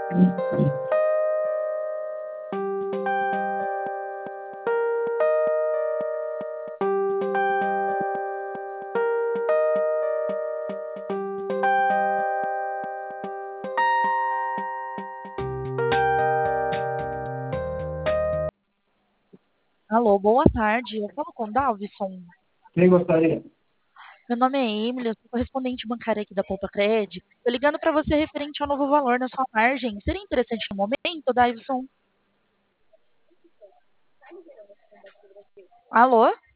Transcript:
Alô, boa tarde. Eu falo com o Dalvison. Quem gostaria? Meu nome é Emily, eu sou correspondente bancária aqui da Poupa Cred. Tô ligando para você referente ao novo valor na sua margem. Seria interessante no momento, Dalvison? Alô?